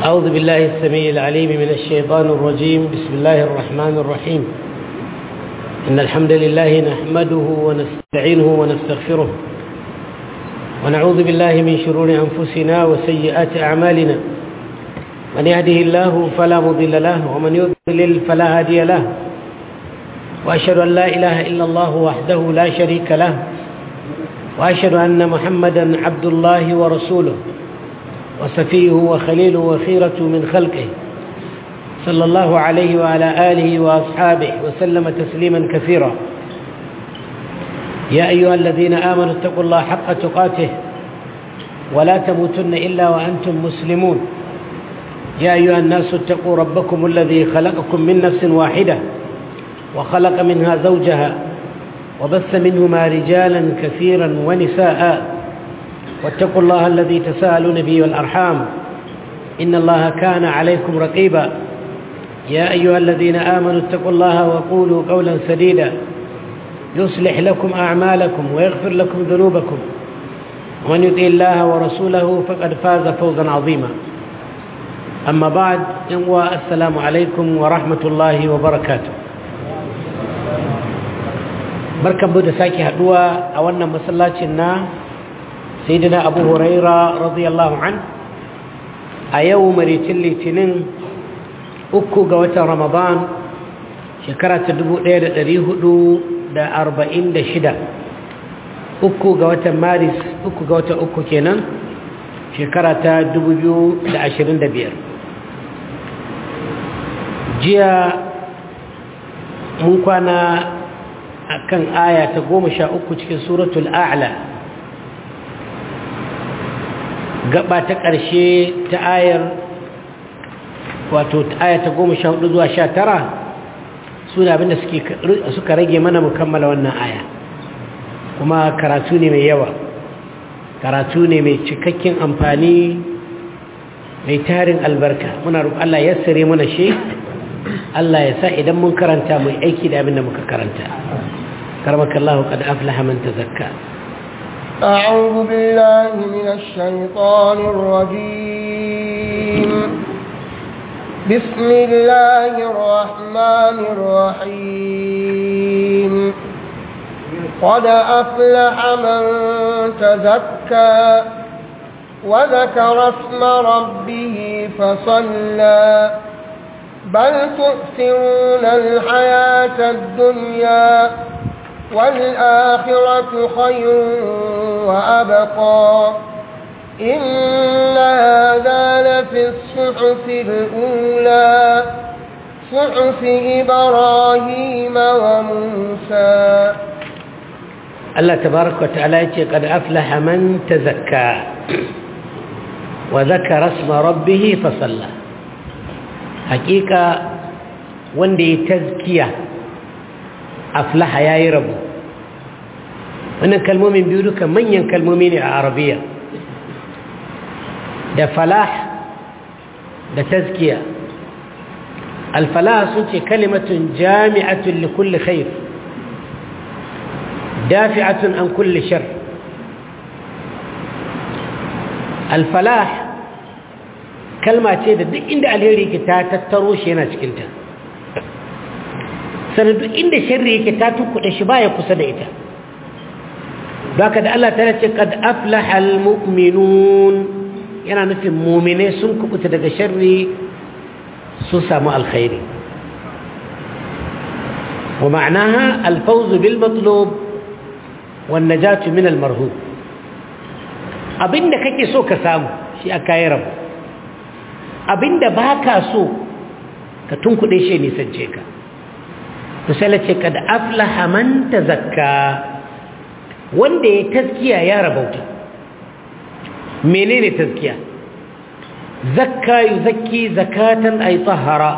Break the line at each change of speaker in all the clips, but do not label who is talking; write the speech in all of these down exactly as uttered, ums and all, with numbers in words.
أعوذ بالله السميع العليم من الشيطان الرجيم. بسم الله الرحمن الرحيم. إن الحمد لله نحمده ونستعينه ونستغفره ونعوذ بالله من شرور أنفسنا وسيئات أعمالنا. من يهده الله فلا مضل له ومن يضلل فلا هادي له، وأشهد أن لا إله إلا الله وحده لا شريك له، وأشهد أن محمدا عبد الله ورسوله وصفيه وخليله وخيرة من خلقه، صلى الله عليه وعلى آله وأصحابه وسلم تسليما كثيرا. يا أيها الذين آمنوا اتقوا الله حق تقاته ولا تموتن إلا وأنتم مسلمون. يا أيها الناس اتقوا ربكم الذي خلقكم من نفس واحدة وخلق منها زوجها وبث منهما رجالا كثيرا ونساء، واتقوا الله الذي تساءلون به والأرحام إن الله كان عليكم رقيبا. يا أيها الذين آمنوا اتقوا الله وقولوا قولا سديدا يصلح لكم أعمالكم ويغفر لكم ذنوبكم، ومن يطع الله ورسوله فقد فاز فوزا عظيما. أما بعد، السلام عليكم ورحمة الله وبركاته. barkan mu da sake haduwa a wannan masallacin na sayyidina Abu Huraira radiyallahu an a yau maricin litinin uku ga watan Ramadan shekara ta dubu ɗaya da ɗari hudu da arba'in da shida, uku ga watan Maris, uku ga watan uku kenan shekara ta dubu biyu da ashirin da biyar. Jiya mun kwana akan aya ta goma sha uku cikin suratul a'la, gaba ta ƙarshe ta ayar wato aya ta goma sha hudu zuwa sha tara suna abinda suka rage mana mu kammala wannan aya, kuma karatu ne mai yawa, karatu ne mai cikakken amfani, mai tarin albarka. Muna roƙon Allah ya yassare mana shi, Allah ya sa idan mun karanta mu aiki da abinda muka karanta. كرمك الله قد أفلح من تزكى.
أعوذ بالله من الشيطان الرجيم. بسم الله الرحمن الرحيم. قد أفلح من تزكى وذكر اسم ربه فصلى بل تؤثرون الحياة الدنيا والآخرة خير وأبقى إن هذا لفي الصحف الأولى صحف إبراهيم وموسى.
الله تبارك وتعالى قد أفلح من تزكى وذكر اسم ربه فصلى. حقيقة وندي تزكية aflaha yayi rabu. wannan kalmomin biyu duka manyan kalmomi ne a arabiya, da falah da tazkiya. alfalah sun ce kalimatun jami'atun li kulli khair dafi'atun an kulli shar. alfalah kalma ce da duk inda alheri ke ta tattaro shi yana cikinta, sannan duk inda sharri yake ta tukkuɗe shi baya kusa da ita. baka da Allah ta ce qad aflaha almu'minun, yana nufin mu'mine sun kubuta daga sharri su samu alkhairi. wa ma'anaha alfawz bil matlub wan najatu min al marhub. abinda kake so ka samu shi aka yi rabu, abinda baka so ka tunkuɗe shi ne sance ka. misalace kad aflaha man tazakka, wanda ya tazkiya ya rabauta. menene tazkiya? zakka yuzakki zakatan ay tahara,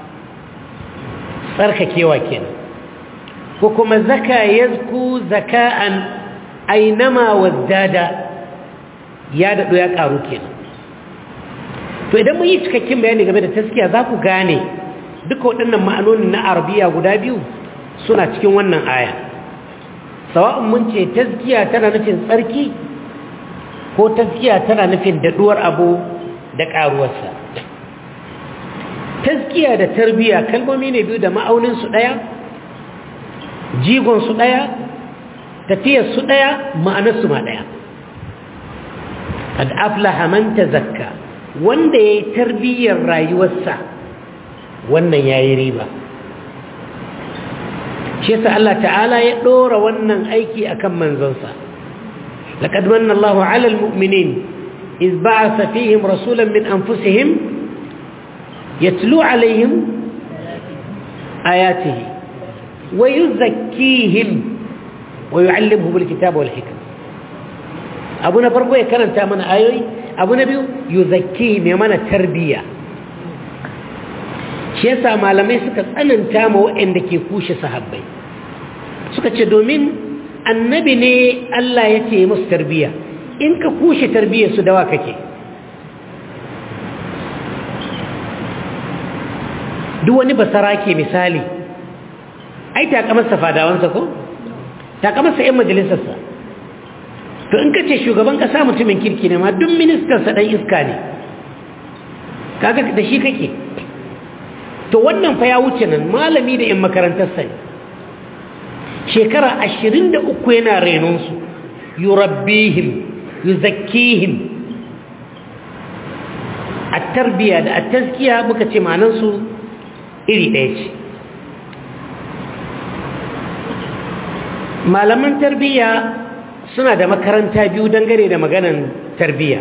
tsarkakewa kenan. ko kuma zaka yazku zaka'an ay nama wazdada, ya dado ya karu kenan. to idan mun yi cikakken bayani game da tazkiya za ku gane duka waɗannan ma'anonin na arabiya guda biyu suna cikin wannan aya. sawa'un mun ce tazkiya tana nufin tsarki ko tazkiya tana nufin daɗuwar abu da ƙaruwarsa. tazkiya da tarbiya kalmomi ne biyu da ma'aunin su daya jigon su daya tafiyar su daya ma'anar su ma daya qad aflaha man tazakka wanda yayi tarbiyar rayuwarsa wannan yayi riba shi yasa Allah ta'ala ya dora wannan aiki akan manzonsa laqad manna Allahu 'alal mu'minin iz ba'atha fihim rasulan min anfusihim yatlu 'alayhim ayatihi wa yuzakkihim wa yu'allimuhum al-kitaba wal hikma abu na farko ya karanta mana ayoyi abu na biyu yuzakkihim ya mana tarbiya shi yasa malamai suka tsananta ma waɗanda ke kushe sahabbai suka ce domin annabi ne Allah ya ce musu tarbiya in ka kushe tarbiyar su dawa kake duk wani basara ke misali ai takamarsa fadawansa ko takamarsa ƴan majalisarsa to in ka ce shugaban ƙasa mutumin kirki ne ma duk ministansa ɗan iska ne kaga da shi kake to wannan fa ya wuce nan malami da ƴan makarantarsa ne shekara ashirin da uku yana renonsu yurabbihim yuzakkihim at-tarbiya da at-tazkiya muka ce ma'anansu iri ɗaya ce malaman tarbiya suna da makaranta biyu dangane da maganan tarbiya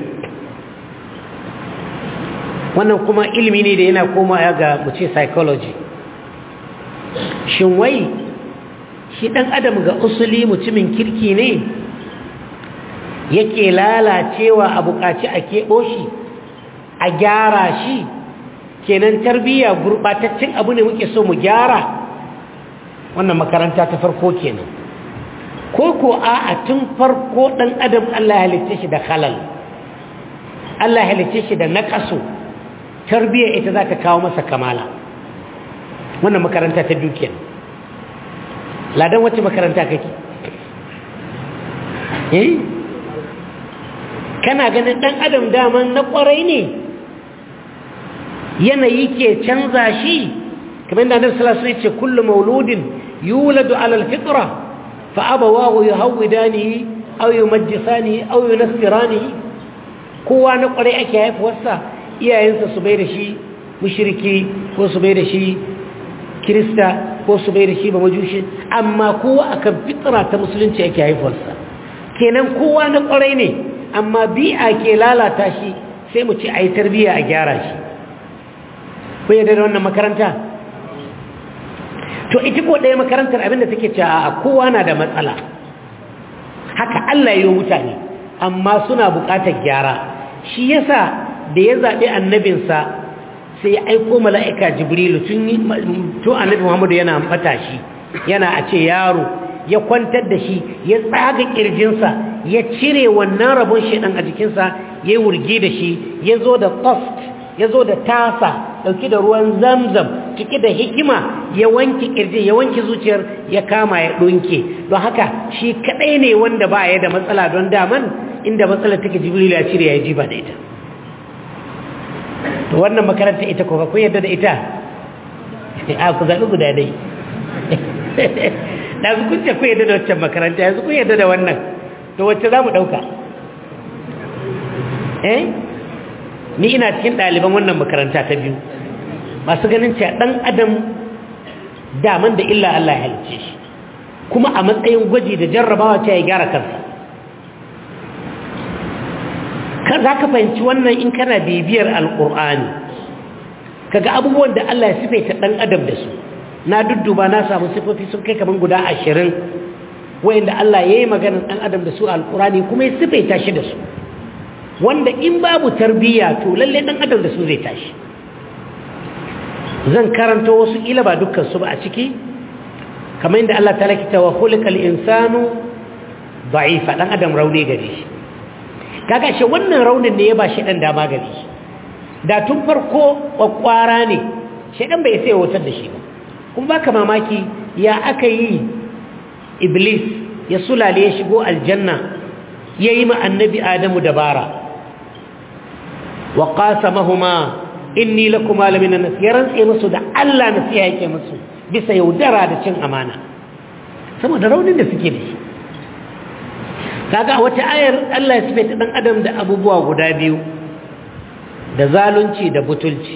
wannan kuma ilimi ne da yana komawa ga mu ce psychology shin wai shi dan adam ga usuli mutumin kirki ne yake lalacewa a bukaci a keɓo shi a gyara shi kenan tarbiya gurɓataccen abu ne muke so mu gyara wannan makaranta ta farko kenan ko ko a tun farko dan adam Allah ya halicce shi da halal Allah ya halicce shi da naqasu tarbiya ita za ta kawo masa kamala wannan makaranta ta dukiya ladan wacce makaranta kake eh kana ganin dan adam daman na kwarai ne yanayi ke canza shi kamar da Annabi sallallahu alaihi wasallam ya ce kullu mauludin yuladu ala alfitra fa abawahu yuhawidanihi aw yumajjisanihi aw yunassiranihi kowa na kwarai ake haifuwarsa iyayensa su bai da shi mushriki ko su bai da shi kirista ko su bai da shi ba majushi amma kowa akan fitra ta musulunci ake haifuwarsa kenan kowa na kwarai ne amma bi'a ke lalata shi sai mu ce ayi tarbiya a gyara shi ko yadda da wannan makaranta to ita ko ɗaya makarantar abinda take cewa a kowa na da matsala haka Allah ya yi mutane amma suna buƙatar gyara shi yasa da ya zaɓi annabinsa sai ya aiko mala'ika jibrilu tun annabi muhammadu yana matashi yana a ce yaro ya kwantar da shi ya tsaga ƙirjinsa ya cire wannan rabon shaidan a jikinsa ya wurge da shi ya zo da toast ya zo da tasa ɗauki da ruwan zamzam cike da hikima ya wanke ƙirjin ya wanke zuciyar ya kama ya ɗunke don haka shi kaɗai ne wanda ba ya da matsala don daman inda matsala take jibrilu ya cire ya ji ba da ita to wannan makaranta ita ko kun yadda da ita a ku zaɓi guda dai da su kun ce kun yadda da waccan makaranta yanzu kun yadda da wannan to wacce za mu ɗauka eh ni ina cikin ɗaliban wannan makaranta ta biyu masu ganin cewa ɗan adam daman da illa Allah ya halicce shi kuma a matsayin gwaji da jarrabawa ce ya gyara kansa za ka fahimci wannan in kana bibiyar alƙur'ani kaga abubuwan da Allah ya sifaita ɗan adam da su na dudduba na samu sifofi sun kai kamar guda ashirin wayanda Allah ya yi maganar ɗan adam da su alƙur'ani kuma ya sifaita shi da su wanda in babu tarbiyya to lalle ɗan adam da su zai tashi zan karanta wasu ila ba dukkan su ba a ciki kamar inda Allah ta lakita wa khuliqal insanu da'ifa ɗan adam rauni gare shi kaga shi wannan raunin ne ya ba shi dan dama gare shi da tun farko kwakwara ne shi dan bai sai wutar da shi ba kuma baka mamaki ya aka yi iblis ya sulale ya shigo aljanna yayi ma annabi adamu dabara wa qasamahuma inni lakum alamin nasiran sai musu da Allah nasiha yake musu bisa yaudara da cin amana saboda raunin da suke da shi kaga wata ayar Allah ya sifata dan adam da abubuwa guda biyu da zalunci da butulci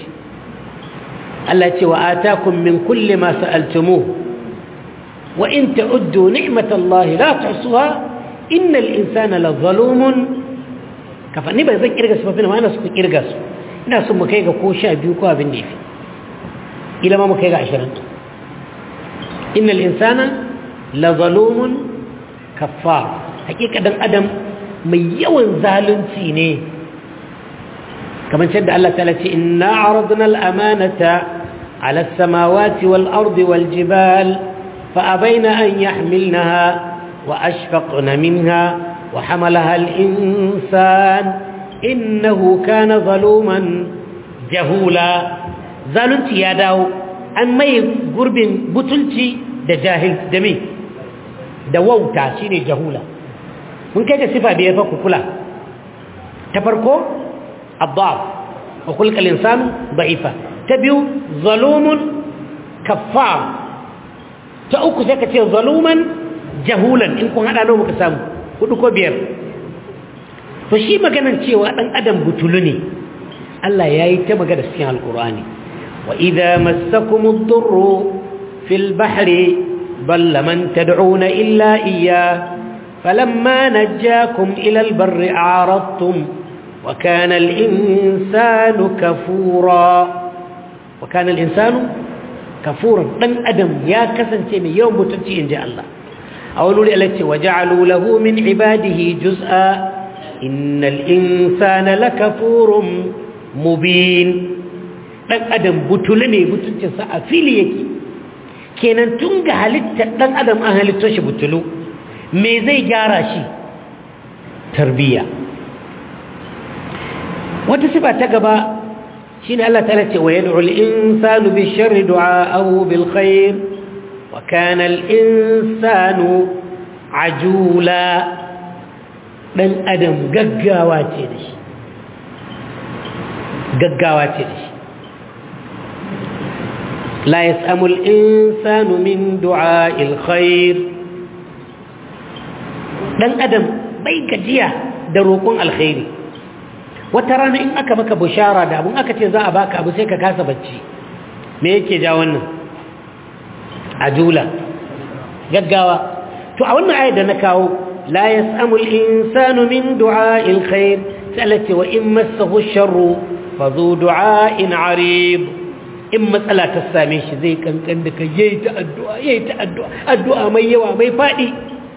Allah ce wa atakum min kulli ma sa'altumuhu wa in ta'uddu ni'matallahi la tuhsuha innal insana lazalumun kafa ni ba zan kirga su ba ina ana su kirga su ina son mu kai ga ko sha biyu ko abin da yafi ila ma mu kai ga ashirin innal insana lazalumun kaffar hakika dan adam mai yawan zalunci ne kamar yadda Allah ta'ala ce inna aradna al-amanata ala as-samawati wal-ardi wal-jibal fa abayna an yahmilnaha wa ashfaqna minha wa hamalaha al-insan innahu kana zaluman jahula zalunci ya dawo an mai gurbin butulci da jahil da me da wauta shine jahula mun kai da sifa biyar fa ku kula ta farko الضعف وخلق الإنسان ضعيفا تبيو ظلوم كفار تأوكو سيكتير ظلوما جهولا إنكو هذا نوم كسام ودكو بير فشي ما كان نتشيو أن أدم بطلني الله يأيتم قد السيان القرآن وإذا مسكم الضر في البحر ضل من تدعون إلا إياه فلما نجاكم إلى البر أعرضتم وكان الإنسان كفورا وكان الإنسان كفورا من أدم يا كسن تيمي يوم بتنتي إن جاء الله أولو لألتي وجعلوا له من عباده جزءا إن الإنسان لكفور مبين من أدم بتلني بتنتي سأفيليك كينا تنقى هلتا من أدم أهل التوش بتلو ميزي جاراشي تربية وتسبع تقبى شين الله تعالى ويدعو الإنسان بالشر دعاءه بالخير وكان الإنسان عجولا من أدم ققاواتي لش ققاواتي لش لا يسأم الإنسان من دعاء الخير من أدم بيك جيه دروكم الخير wata rana in aka maka bushara da abun aka ce za a baka abu sai ka kasa bacci me yake ja wannan ajula gaggawa to a wannan ayat da na kawo la yasamu al-insanu min du'a'il khair salati wa in massahu ash-sharru fa dhu du'a'in 'arid in matsala ta same shi zai kankan da kai yayi ta addu'a yayi ta addu'a addu'a mai yawa mai fadi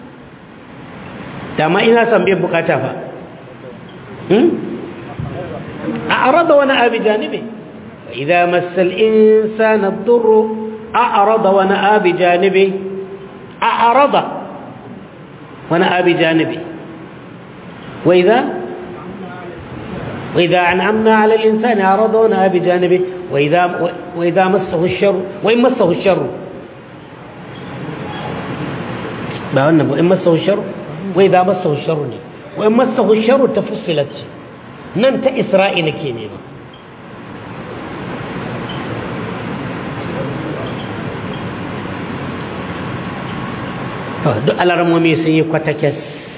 dama ina san biyan bukata fa hmm أعرض ونأى بجانبه وإذا مس الإنسان الضر أعرض ونأى بجانبه أعرض ونأى بجانبه وإذا وإذا أنعمنا على الإنسان أعرض ونأى بجانبه وإذا وإذا مسه الشر وإن مسه الشر بأنه وإن مسه الشر وإذا مسه الشر وإن مسه الشر تفصلت nan ta isra'i nake nema duk alarmomi sun yi kwatakes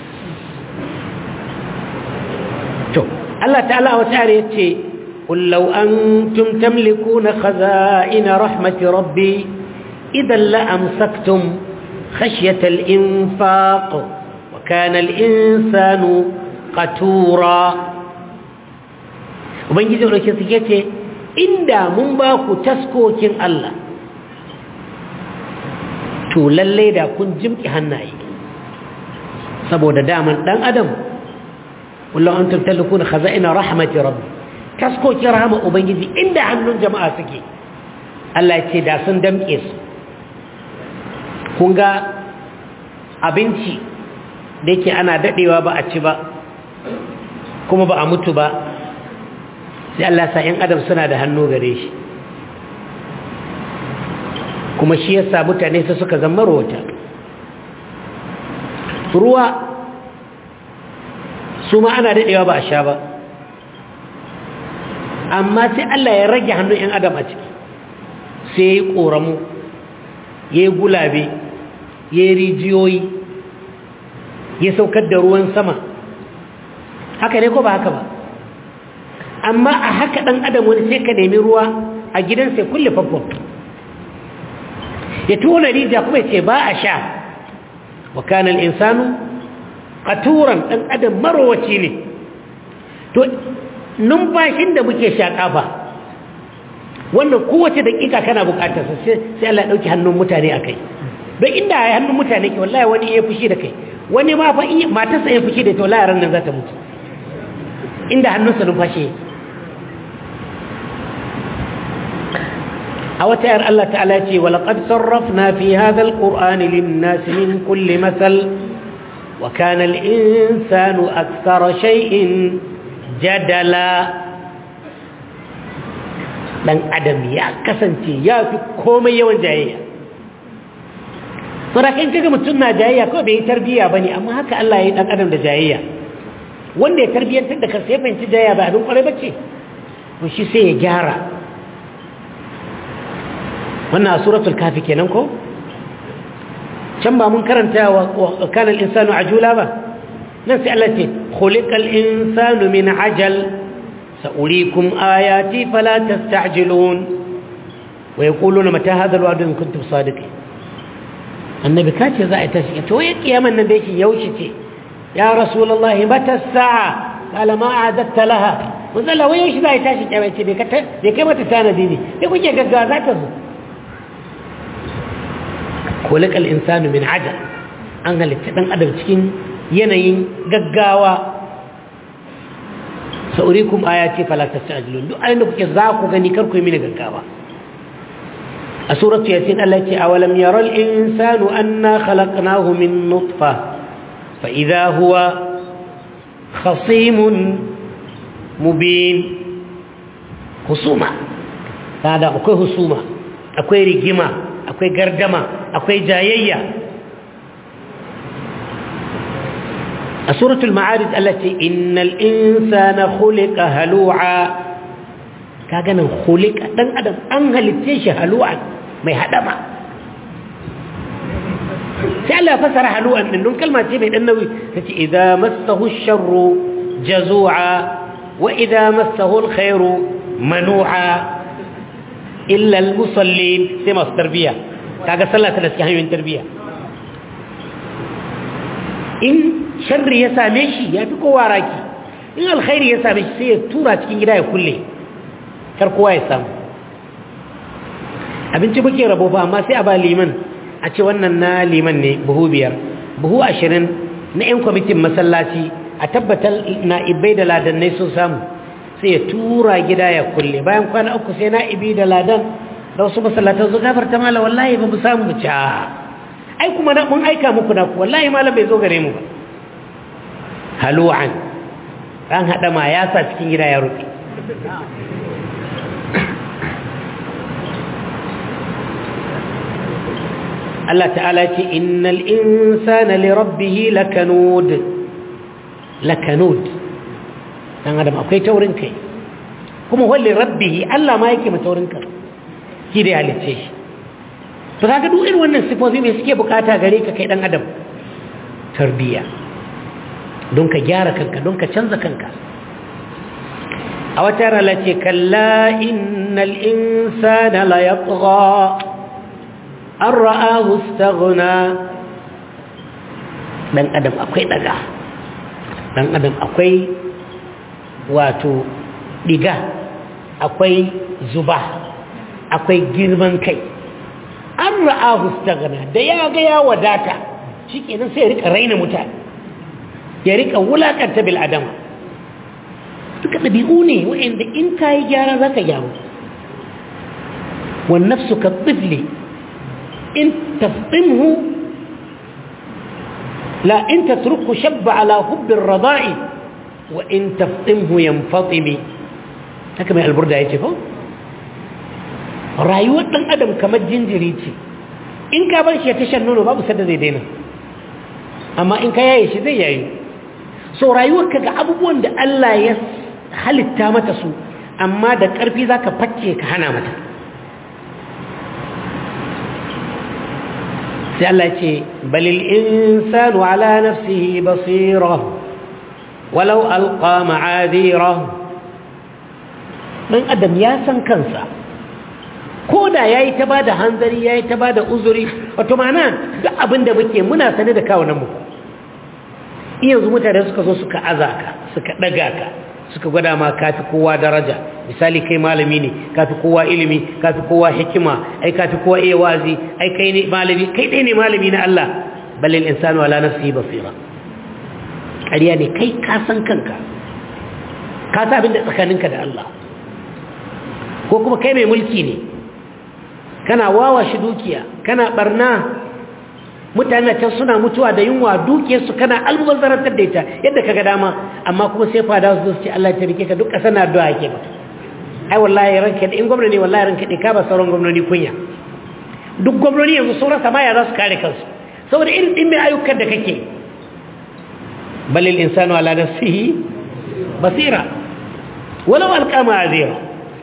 to Allah ta'ala a wata are yace qul law antum tamlikuna khaza'ina rahmati rabbi idan la amsaktum khashyata al-infaq wa kana al-insanu qatura ubangiji dauke su yace inda mun ba ku taskokin Allah to lalle da kun jimki hannaye saboda daman dan adam wallahu antum talquna khaza'ina rahmati rabbi taskokin rahama ubangiji inda hannun jama'a suke Allah yace da sun damke su kun ga abinci da yake ana dadewa ba a ci ba kuma ba a mutu ba sai Allah sa ‘yan adam suna da hannu gare shi kuma shi yasa mutane su suka zama rota ruwa su ma ana daɗewa ba a sha ba amma sai Allah ya rage hannun ‘yan adam a ciki sai ya yi ƙoramu ya yi gulabe ya yi rijiyoyi ya saukar da ruwan sama haka ne ko ba haka ba amma a haka ɗan adam wani sai ka nemi ruwa a gidansa ya kulle famfon ya tona rijiya kuma ya ce ba a sha wa kanan insanu ƙaturan ɗan adam marowaci ne to numfashin da muke shaƙa ba wannan kowace daƙiƙa kana buƙatar sai Allah ya ɗauki hannun mutane a kai don inda ya hannun mutane ke wallahi wani ya fushi da kai wani ma fa matarsa ya fushi da ta wallahi ran nan za ta mutu inda hannunsa numfashi a wata yar Allah ta'ala ce walaqad sarrafna fi hadha alqur'ani lin-nasi min kulli masal wa kana al-insanu akthara shay'in jadala dan adam ya kasance ya fi komai yawan jayayya saboda in kaga mutum na jayayya ko bai tarbiya bane amma haka Allah ya yi dan adam da jayayya wanda ya tarbiyantar da kansa ya fahimci jayayya ba abin kwarai bace to shi sai ya gyara wannan a suratul kafi kenan ko can ba mun karanta wa kana al-insanu ajula ba nan sai Allah ce khuliqal insanu min ajal sa'urikum ayati fala tasta'jilun wa yaquluna mata hadha al-wa'd in kuntum sadiqin annabi kace za a tashi to ya kiyaman nan da yake yaushe ce ya rasulullahi mata as-sa'a qala ma a'adta laha wazalla wai yaushe za a tashi kiyama ce bai kata bai kai mata tanadi ne sai kuke gaggawa za ta zo khuliqal insanu min ajal an halitta dan adam cikin yanayin gaggawa sa'urikum ayati fala tastajilun duk ayin da kuke za ku gani kar ku yi mini gaggawa a suratu yasin Allah ya ce awalam yaral insanu anna khalaqnahu min nutfa fa idha huwa khasimun mubin husuma kada akwai husuma akwai rigima akwai gardama akwai jayayya سورة المعارج التي إن الإنسان خلق هلوعا كأن خلق دن أدم أنهل التيش هلوعا ما يهدما سألا فسر هلوعا من كلمة تبين أنه إذا مسه الشر جزوعا وإذا مسه الخير منوعا إلا المصلين سيما التربية كأن صلى ثلاثة يوم تربية إن sharri ya same shi ya fi kowa raki in alkhairi ya same shi sai ya tura cikin gida ya kulle kar kowa ya samu abinci muke rabo ba amma sai a ba liman a ce wannan na liman ne buhu biyar buhu ashirin na yan kwamitin masallaci a tabbatar na ibai da ladannai sun samu sai ya tura gida ya kulle bayan kwana uku sai na ibi da ladan da wasu masallatan su gafarta mala wallahi ba mu samu mu ci ai kuma mun aika muku na ku wallahi malam bai zo gare mu ba halu'an an haɗa ma ya sa cikin gida ya rufe Allah ta'ala ce innal insana li rabbih lakanud lakanud dan adam akwai taurin kai kuma walli rabbih Allah ma yake mai taurin kai shi da halice shi to kaga duk irin wannan sifofi me suke bukata gare ka kai dan adam tarbiya don ka gyara kanka don ka canza kanka a wata rana ce kalla innal insana la yatgha an ra'ahu istaghna dan adam akwai daga dan adam akwai wato diga akwai zuba akwai girman kai an ra'ahu istaghna da ya ga ya wadata shikenan sai ya rika raina mutane ya rika wulakanta bil adama duka dabi'u ne wanda in kai gyara zaka gyaru wan nafsu ka tifli in taftimhu la in tatruku shabba ala hubb ar-rada'i wa in taftimhu yanfatimi haka mai alburda yace ko rayuwar dan adam kamar jinjiri ce in ka bar shi ya tashan nono babu sadda zai daina amma in ka yaye shi zai yayi so rayuwarka ga abubuwan da Allah ya halitta mata su amma da ƙarfi za ka facce ka hana mata. sai Allah ce balil insanu ala nafsihi basira walau alqa ma'adira. dan adam ya san kansa ko da yayi ta bada hanzari yayi ta bada uzuri wato ma'ana duk abinda muke muna sane da kawunan mu. yanzu mutane suka zo suka azaka suka daga ka suka gwada ma kafi kowa daraja misali kai malami ne kafi kowa ilimi kafi kowa hikima ai kafi kowa iya wazi ai kai ne malami kai dai ne malami na Allah balil insanu ala nafsihi basira. ƙarya ne kai ka san kanka ka san abin da tsakaninka da Allah ko kuma kai mai mulki ne kana wawa shi dukiya kana barna mutane can suna mutuwa da yunwa dukiyarsu kana almubazzarantar da ita yadda kaga dama amma kuma sai fada su ce Allah ya tarike ka duk ƙasa na addu'a yake ba. ai wallahi ranka in gwamnati ne wallahi ranka dai ka ba sauran gwamnati kunya duk gwamnati yanzu sauran sama ya za su kare kansu saboda irin din mai ayyukan da kake balil insanu ala nafsihi basira walau alqa ma'azira.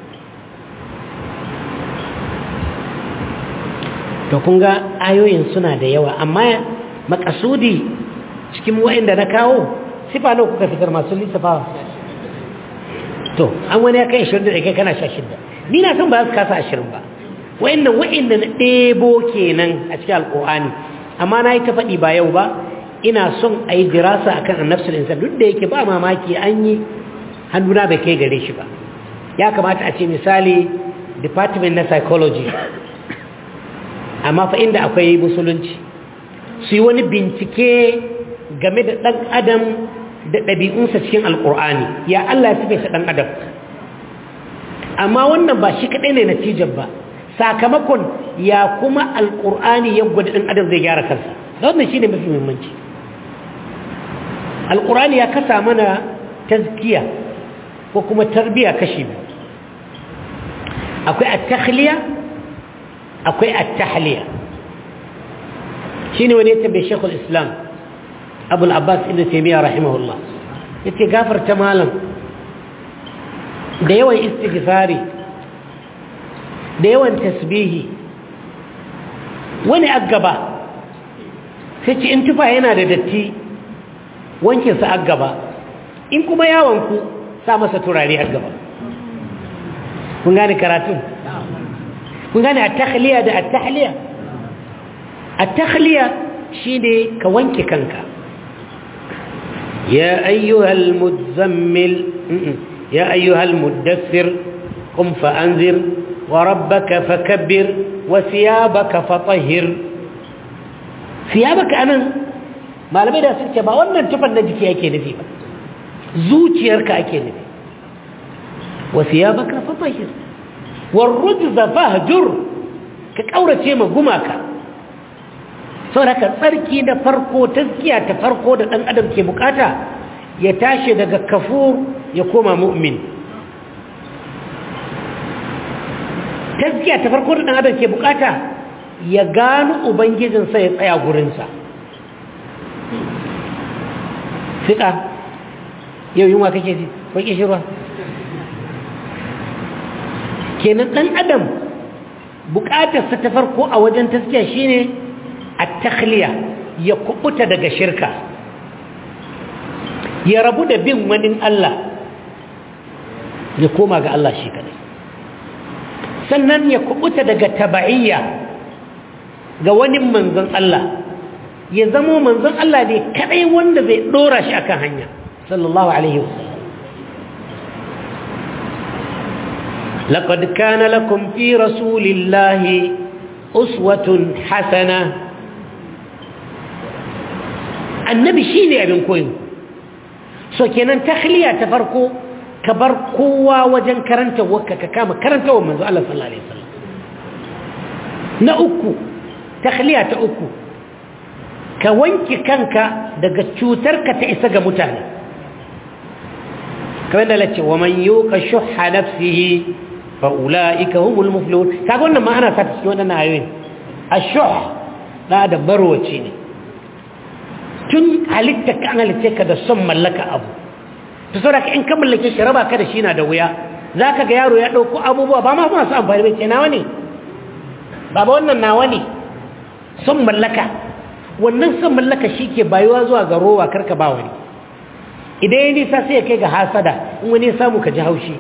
to kun ga ayoyin suna da yawa amma makasudi cikin wa'inda na kawo sifa nawa kuka fitar masu lissafawa to an wani ya kai ashirin da kai kana sha shida ni na san ba za su kasa ashirin ba wa'inda wa'inda na ɗebo kenan a cikin alƙur'ani amma na yi ta faɗi ba yau ba ina son a yi dirasa akan annafsul insan duk da yake ba mamaki an yi hannuna bai kai gare shi ba ya kamata a ce misali department na psychology amma fa inda akwai musulunci su yi wani bincike game da ɗan adam da ɗabi'unsa cikin alƙur'ani ya Allah ya sifaita ɗan adam amma wannan ba shi kaɗai ne natijar ba sakamakon ya kuma alƙur'ani ya gwada ɗan adam zai gyara kansa wannan shi ne mafi muhimmanci. alƙur'ani ya kasa mana tazkiya ko kuma tarbiya kashi biyu akwai at-takhliya akwai at-tahliya shine wani ya tambaye Sheikhul Islam Abu al-Abbas Ibn Taymiyyah rahimahullah yace gafarta malam da yawan istighfari da yawan tasbihi wani aggaba sai ce in tufa yana da datti wankin sa aggaba in kuma yawon ku sa masa turare aggaba kun gane karatun kun gane at-takhliya da at-tahliya at-takhliya shine ka wanke kanka ya ayyuhal muzammil ya ayyuhal muddaththir qum fa anzir wa rabbaka fakabbir wa thiyabaka fatahhir thiyabaka anan malamai da suke ba wannan tufan da jiki yake nufi ba zuciyarka ake nufi wa thiyabaka fatahhir warrujza fahjur ka kaurace ma gumaka saboda ka tsarki da farko tazkiya ta farko da dan adam ke bukata ya tashi daga kafur ya koma mu'min tazkiya ta farko da dan adam ke bukata ya gano ubangijinsa ya tsaya gurinsa fika yau yunwa kake ji ko kishirwa kenan dan adam bukatarsa ta farko a wajen taskiya shine at-takhliya ya kubuta daga shirka ya rabu da bin wani Allah ya koma ga Allah shi kadai sannan ya kubuta daga taba'iyya ga wani manzon Allah ya zama manzon Allah ne kadai wanda zai dora shi akan hanya sallallahu alaihi wasallam لقد كان لكم في رسول الله أسوة حسنة النبي شيني أبن كوين سو كينان تخلية تفرقوا كبرقوا وجن كرنت وكا كاما كرنت ومنذ الله صلى الله عليه وسلم نأكو تخلية تأكو كوانك كانك دقا تشوترك تأسق متاني كمان لك ومن يوق شح نفسه فأولئك هم المفلحون كاغون ما أنا ساتسكي وانا نايوين الشح لا هذا بروة شيني تن halittarka an halitte ka da son mallaka abu to saboda in ka mallake shi raba ka da shi na da wuya zaka ga yaro ya dauko abubuwa ba ma masu amfani ba ce nawa ne baba wannan nawa ne son mallaka wannan son mallaka shike bayuwa zuwa ga rowa karka ba wani idan yayi nisa sai ya kai ga hasada in wani ya samu ka ji haushi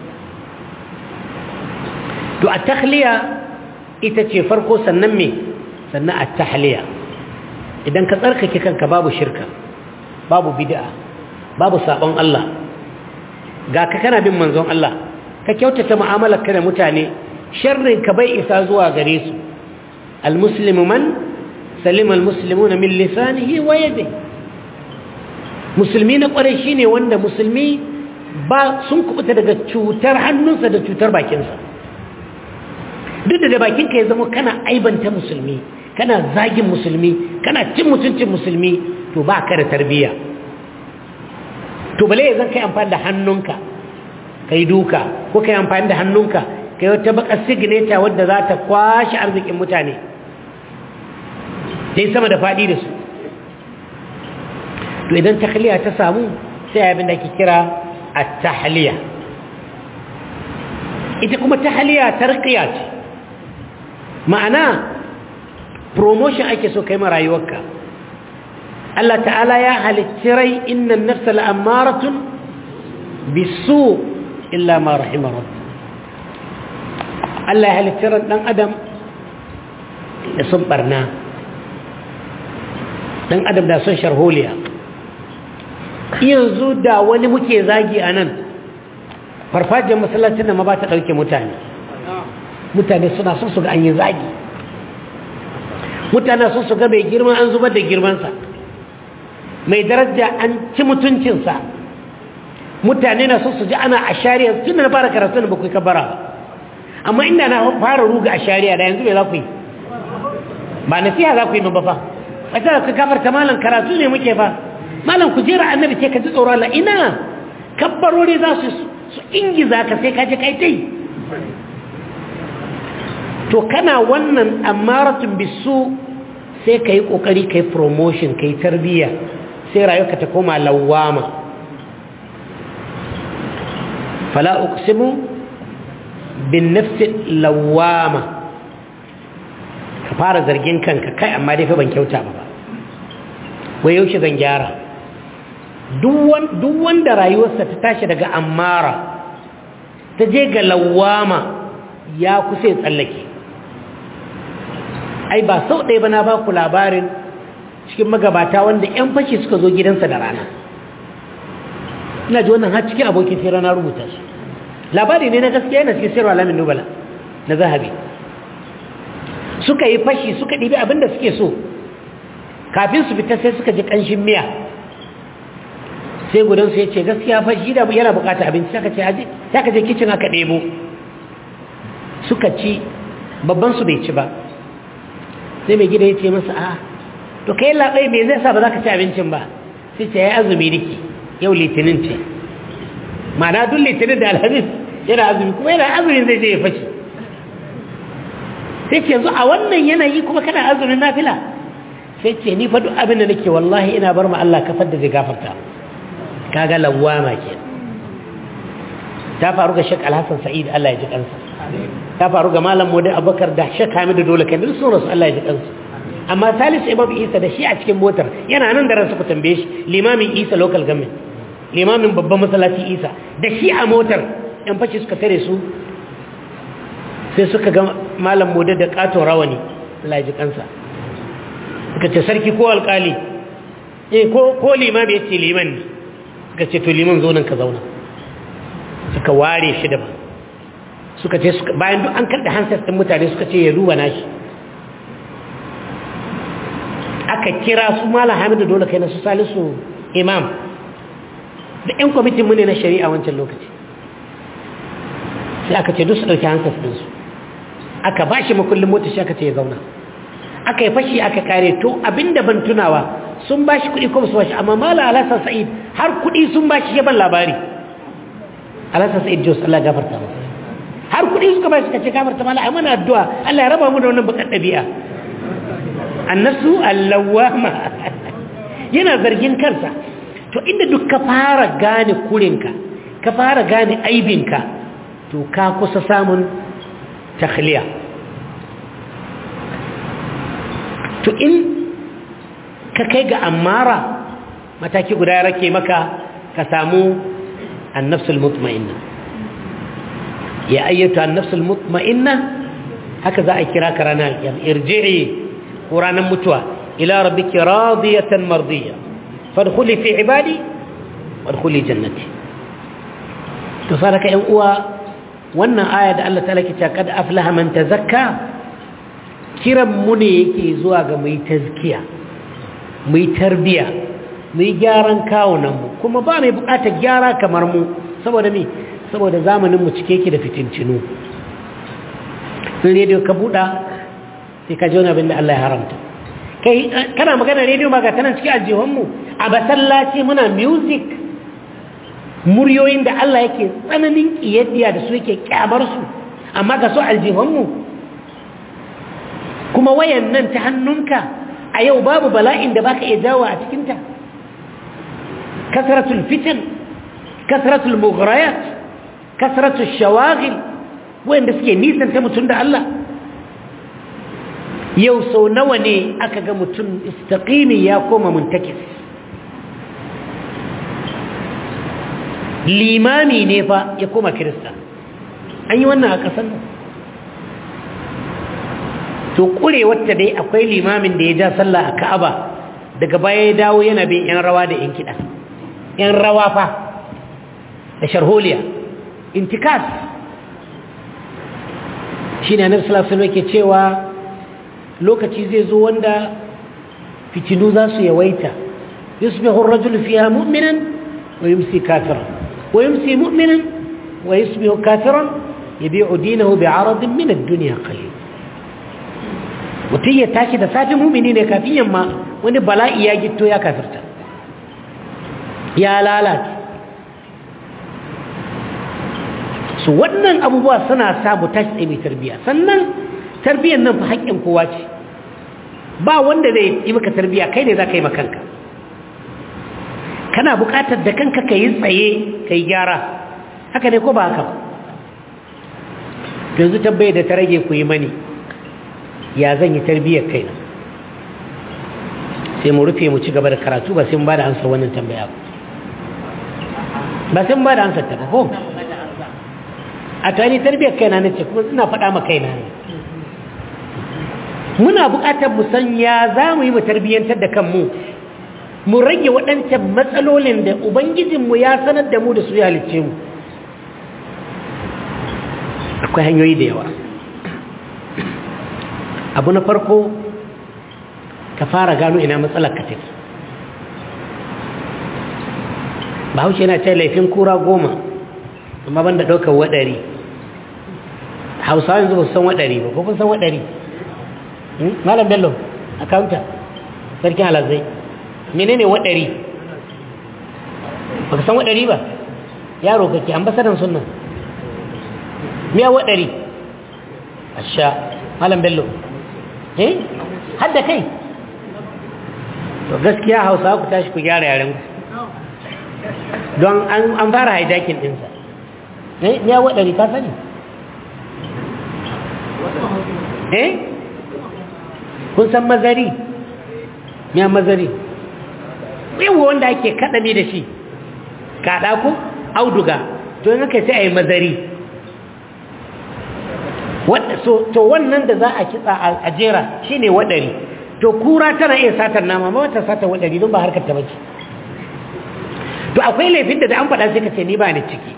to at-takhliya ita ce farko sannan me sannan at-tahliya idan ka tsarkake kanka babu shirka babu bid'a babu sabon Allah ga ka kana bin manzon Allah ka kyautata mu'amalar ka da mutane sharrin ka bai isa zuwa gare su al-muslimu man salima al-muslimuna min lisanihi wa yadihi musulmi na kware shine wanda musulmi ba sun kubuta daga cutar hannunsa da cutar bakinsa duk da bakinka ya zama kana aibanta musulmi kana zagin musulmi kana cin mutuncin musulmi to ba ka da tarbiyya to bale yanzu kai amfani da hannunka kai duka ko kai amfani da hannunka kai wata baka signature wadda za ta kwashi arzikin mutane sai sama da fadi da su to idan tahliya ta samu sai abin da ke kira at-tahliya ita kuma tahliya tarqiya ce ma'ana promotion ake so kai ma rayuwarka Allah ta'ala ya halicci rai innan nafsa la'ammaratun bisu illa ma rahima rabbi Allah ya halicci ran dan adam da sun barna dan adam da son sharholiya yanzu da wani muke zagi anan farfajin masallacin da ma ba ta dauke mutane mutane suna son su ga an yi zagi mutane sun su ga mai girma an zubar da girmansa mai daraja an ci mutuncinsa mutane na sun su ji ana a shari'a tun da na fara karatu da bakwai kabara amma inda na fara ruga a shari'a da yanzu mai za ku yi ba nasiha za ku yi ba fa a ta ka kafarta malam karatu ne muke fa malam ku jera annabi ce ka ji tsoron Allah ina kabbarori za su su ingiza ka sai ka je kai tai to kana wannan amaratun bisu sai ka yi ƙoƙari ka yi promotion ka yi tarbiyya sai rayuka ta koma lawama fala uqsimu bin nafsi lawama ka fara zargin kanka kai amma dai fa ban kyauta ba wai yaushe zan gyara duk wanda rayuwarsa ta tashi daga amara ta je ga lawama ya kusa ya tsallake ai ba sau ɗaya ba na ba ku labarin cikin magabata wanda 'yan fashi suka zo gidansa da rana ina ji wannan har cikin abokin sai rana rubuta shi labari ne na gaskiya yana cikin sayarwa alamin nubala na zahabi suka yi fashi suka ɗibi abinda suke so kafin su fita sai suka ji ƙanshin miya sai gudansu ya ce gaskiya fashi da yana bukata abinci saka ce haji saka je kicin aka ɗebo suka ci babban su bai ci ba sai mai gida ya ce masa a to kai labai me zai sa ba za ka ci abincin ba sai ce ya azumi riki yau litinin ce ma'ana duk litinin da alhamis yana azumi kuma yana azumin zai je ya fashi sai ce yanzu a wannan yanayi kuma kana azumin nafila sai ce ni fa duk abin da nake wallahi ina bar ma Allah kafar da zai gafarta kaga lawama ke ta faru ga Sheikh Al-Hassan Sa'id Allah ya ji kansa ta faru ga Malam Modin Abubakar da Sheikh Hamidu Dole kan duk sun rasu Allah ya ji kansu amma Salisu Imam Isa da shi a cikin motar yana nan da ransa ku tambaye shi limamin Isa local government limamin babban masallaci Isa da shi a motar yan fashi suka tare su sai suka ga Malam Modin da katon rawani Allah ya ji kansa suka ce sarki ko alkali eh ko ko limami yace liman ne suka ce to liman zo nan ka zauna suka ware shi daban suka ce bayan duk an karɗa hansar ɗin mutane suka ce ya duba nashi aka kira su Malam Hamidu Dole kai na su Salisu Imam da ƴan kwamitin mu ne na shari'a wancan lokaci sai aka ce duk su ɗauki hansar ɗinsu aka ba shi makullin mota shi aka ce ya zauna aka yi fashi aka kare to abinda ban tunawa sun ba shi kuɗi kuma su ba shi amma Malam Alhassan Sa'id har kuɗi sun ba shi yaban labari Alhassan Sa'id Jos Allah gafarta masa har kuɗi suka bai suka ce gafarta mala ai mana addu'a Allah ya raba mu da wannan bakar ɗabi'a annasu allawama yana zargin kansa to inda duk ka fara gane kurinka ka fara gane aibinka to ka kusa samun takhliya. To in ka kai ga ammara mataki guda ya rake maka ka samu annafsul mutma'inna. Ya ayyatu annafsul mutma'inna, haka za a kira ka ranar irji'i ko ranar mutuwa ila rabbiki radiyatan mardiya fadkhuli fi ibadi wadkhuli jannati. to saraka yan uwa, wannan aya da Allah ta'ala ke cewa kad aflaha man tazakka, kiran mu ne yake zuwa ga mai tazkiya, mai tarbiya, mai gyaran kawunan mu, kuma ba mai bukatar gyara kamar mu. saboda me? saboda zamanin mu cike yake da fitincinu. sun rediyo ka buɗa sai ka ji wani abin da Allah ya haramta. kai kana magana rediyo ma ga tanan cikin aljihunmu, a basallaci muna music, muryoyin da Allah yake tsananin kiyayya da su yake kyamar su, amma ga su aljihunmu. kuma wayan nan ta hannunka a yau babu bala'in da baka iya jawo a cikinta. kasratul fitan, kasratul mughrayat, kasratul shawagil, wanda suke nisanta mutum da Allah. yau sau nawa ne aka ga mutum istaqimi ya koma muntakis? limami ne fa ya koma kirista. an yi wannan a ƙasar nan. to ƙurewarta dai akwai limamin da ya ja sallah a Ka'aba, daga baya ya dawo yana bin 'yan rawa da 'yan kiɗa, 'yan rawa fa da sharholiya, intikas. shi ne annabi sallallahu alaihi wasallam yake cewa lokaci zai zo wanda fitinu za su yawaita. yusbihu ar-rajulu fiha mu'minan wa yumsi kafiran wa yumsi mu'minan wa yusbihu kafiran yabi'u dinahu bi'aradin min ad-dunya qalil. mutum ya tashi da safi mu'mini ne, kafin yamma wani bala'i ya gitto ya kafirta, ya lalata. su wannan abubuwa suna sa mu tashi tsaye mai tarbiyya. sannan tarbiyyar nan fa haƙƙin kowa ce, ba wanda zai yi maka tarbiyya, kai ne za ka yi makanka. kana buƙatar da kanka ka yi tsaye ka yi gyara, haka ne ko ba haka ba? yanzu tabbai da ta rage ku yi mani, ya zan yi tarbiyyar kaina? sai mu rufe mu ci gaba da karatu, ba sai mu ba da ansar wannan tambaya ba, ba sai mu ba da ansar ta ba ko? a tani tarbiyyar kaina ne ce, kuma ina faɗa ma kaina ne. muna buƙatar mu san ya za mu yi mu tarbiyyantar da kanmu, mu rage waɗancan matsalolin da ubangijinmu ya sanar da mu da su ya halicce mu. akwai hanyoyi da yawa. abu na farko, ka fara gano ina matsalar ka take. bahaushe yana ce laifin kura goma amma ban da ɗaukar waɗari. hausawa yanzu ba su san waɗari ba, ko kun san waɗari? malam bello akawunta sarkin alazai, menene waɗari? ba ka san waɗari ba? yaro kake ambasadan sunna. miya waɗari? asha malam bello eh hadda kai? to gaskiya hausawa ku tashi ku gyara yaren ku, don an fara hijacking ɗinsa. eh miya waɗari ka sani? eh kun san mazari? miya mazari yawa wanda ake kaɗami da shi, kaɗa ku auduga, to yin haka sai a yi mazari. to wannan da za a kitsa a jera shi ne waɗari. to kura tana iya satar nama, ma wata satar waɗari don ba harkar ta bace. to akwai laifin da da an faɗa sai ka ce ni ba ni ciki.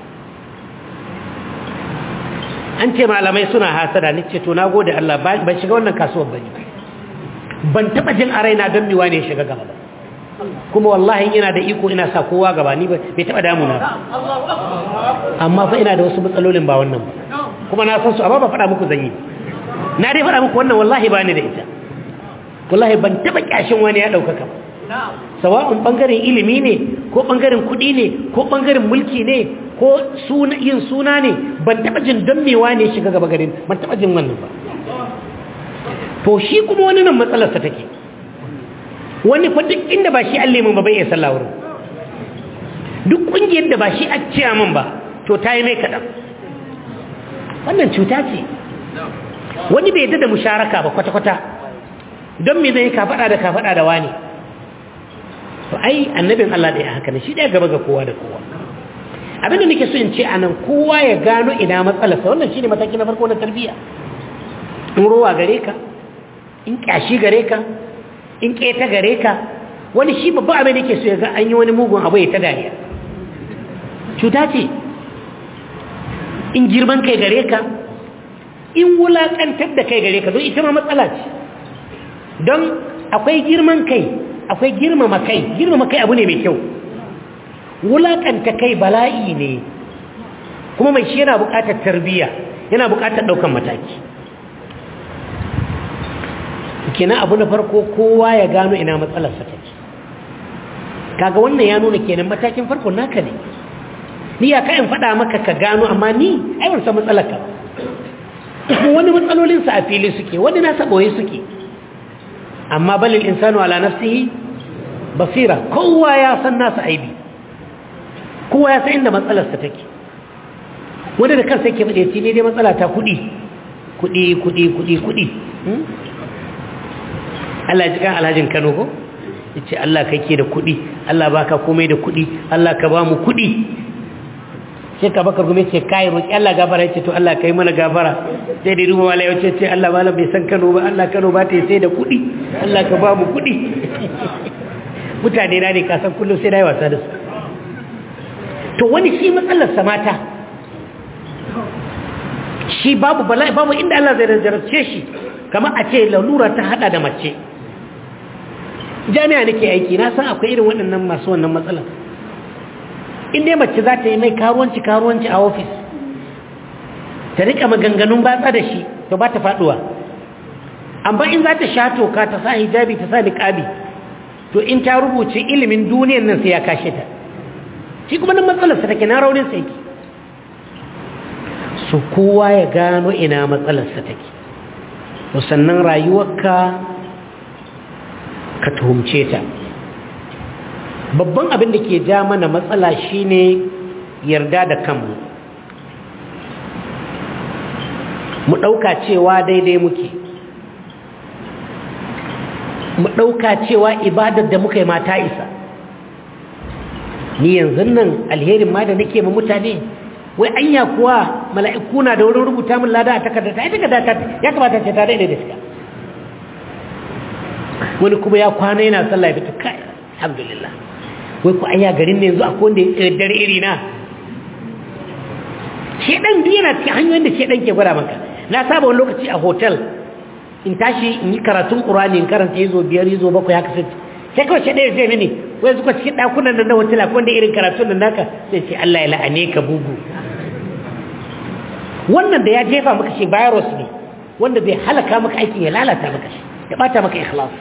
an ce malamai suna hasada, ni ce to na gode Allah, ban shiga wannan kasuwar bane, ban taɓa jin a raina don miwa ne shiga gaba ba, kuma wallahi ina da iko ina sa kowa gaba, ni bai taɓa damuna ba. amma fa ina da wasu matsalolin ba wannan ba, kuma na san su, amma ba faɗa muku zanyi. na dai faɗa muku wannan wallahi ba ni da ita. wallahi ban taɓa ƙyashin wani ya ɗaukaka ba, sawa'un ɓangaren ilimi ne ko ɓangaren kuɗi ne ko ɓangaren mulki ne ko yin suna ne, ban taɓa jin don mewa ne shiga gaba garin, ban taɓa jin wannan ba. to shi kuma wani nan matsalarsa take, wani fa duk inda ba shi an lemun ba bai iya sallah wurin, duk ƙungiyar da ba shi a ciya min ba to ta yi mai kaɗan. wannan cuta ce wani bai yadda da musharaka ba kwata-kwata don me zai ka faɗa da ka faɗa da wani to ai annabin Allah ɗaya haka ne shi ɗaya gaba ga kowa da kowa abinda nake so in ce anan kowa ya gano ina matsalarsa wannan shine mataki na farko na tarbiyya in rowa gare ka in kyashi gare ka in keta gare ka wani shi babba abin da yake so ya ga an yi wani mugun abu ya ta dariya cuta ce in girman kai gare ka in wulakantar da kai gare ka don ita ma matsala ce don akwai girman kai akwai girmama kai girmama kai abu ne mai kyau wulakanta kai bala'i ne kuma mai shi yana buƙatar tarbiyya yana buƙatar ɗaukan mataki kenan abu na farko kowa ya gano ina matsalarsa take kaga wannan ya nuna kenan matakin farko naka ne ni ya ka in faɗa maka ka gano amma ni ai ban san matsalarka wani matsalolinsa a fili suke wani nasa ɓoye suke amma balil insanu ala nafsihi basira kowa ya san nasa aibi kowa ya san inda matsalarsa take wanda da kansa yake faɗe ne dai matsala ta kuɗi kuɗi kuɗi kuɗi kuɗi Allah ji kan alhajin Kano ko yace Allah kake da kuɗi Allah baka komai da kuɗi Allah ka ba mu kuɗi sai ka bakar gume ce kai roki Allah gafara yace to Allah kai mana gafara sai dai ruwa wala yace ce Allah malam bai san Kano ba Allah Kano ba ta sai da kuɗi Allah ka ba mu kuɗi mutane na ne ka san kullum sai dai wasa da su to wani shi matsalar sa mata shi babu bala'i babu inda Allah zai jarabce shi kamar a ce lalura ta hada da mace jami'a nake aiki na san akwai irin waɗannan masu wannan matsalar in dai mace za ta yi mai karuwanci karuwanci a ofis ta rika maganganun batsa da shi to ba ta faduwa amma in za ta sha toka ta sa hijabi ta sa niqabi to in ta rubuce ilimin duniyar nan sai ya kashe ta shi kuma nan matsalar sa take na raunin sa yake so kowa ya gano ina matsalar sa take to sannan rayuwarka ka tuhumce ta babban abin da ke ja mana matsala shine yarda da kanmu mu dauka cewa daidai muke mu dauka cewa ibadar da muka yi ma ta isa ni yanzu nan alherin ma da nake ma mutane wai anya kuwa mala'iku na da wurin rubuta min lada a takarda ta ita takarda ta ya kamata ce ta daidai da shi wani kuma ya kwana yana sallah ya fita kai alhamdulillah wai ku anya garin ne yanzu akwai wanda ya dare iri na shedan duk yana cikin hanyoyin da shedan ke gwada maka na saba wani lokaci a hotel in tashi in yi karatun qur'ani in karanta yazo biyar yazo bakwai haka sai sai kawai shedan ya ce mini wai zuka cikin dakunan nan na hotel akwai wanda irin karatun nan naka sai ce Allah ya la'ane ka bugu wannan da ya jefa maka shi virus ne wanda zai halaka maka aikin ya lalata maka shi ya bata maka ikhlas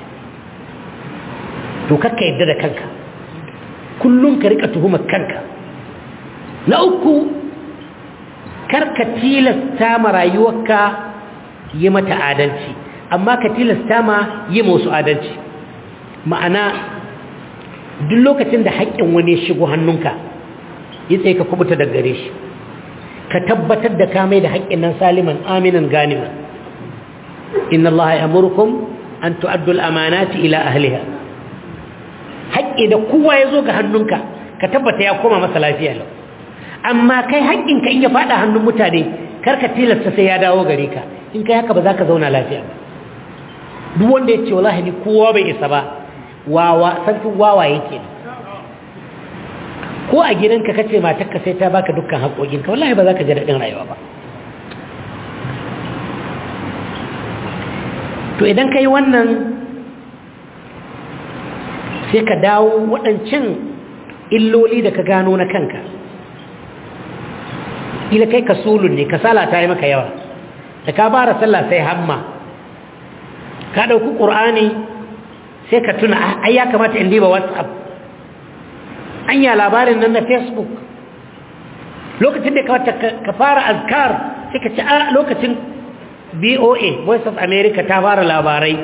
to kakka yadda da kanka kullum ka rika tuhumar kanka na uku karka tilasta ma rayuwarka yi mata adalci amma ka tilasta ma yi musu adalci ma'ana duk lokacin da haƙƙin wani shigo hannunka yi tsaye ka kubuta daga gare shi ka tabbatar da ka mai da haƙƙin nan saliman aminan ganiman inna allaha ya'murukum an tu'addu al-amanati ila ahliha haƙƙi da kowa ya zo ga hannunka ka tabbata ya koma masa lafiya lau amma kai haƙƙinka in ya faɗa hannun mutane kar ka tilasta sai ya dawo gare ka in kai haka ba za ka zauna lafiya ba duk wanda ya ce wallahi ni kowa bai isa ba wawa sarkin wawa yake ko a gidanka kace matarka sai ta baka dukkan haƙoƙinka wallahi ba za ka ji daɗin rayuwa ba to idan ka yi wannan sai ka dawo waɗancan illoli da ka gano na kanka ila kai ka sulun ne kasala ta yi maka yawa da ka bara sallah sai hamma ka ɗauki ƙur'ani sai ka tuna ai ya kamata in diba whatsapp an yi labarin nan na facebook lokacin da ka fara azkar sai ka ci a lokacin B O A Voice of America ta fara labarai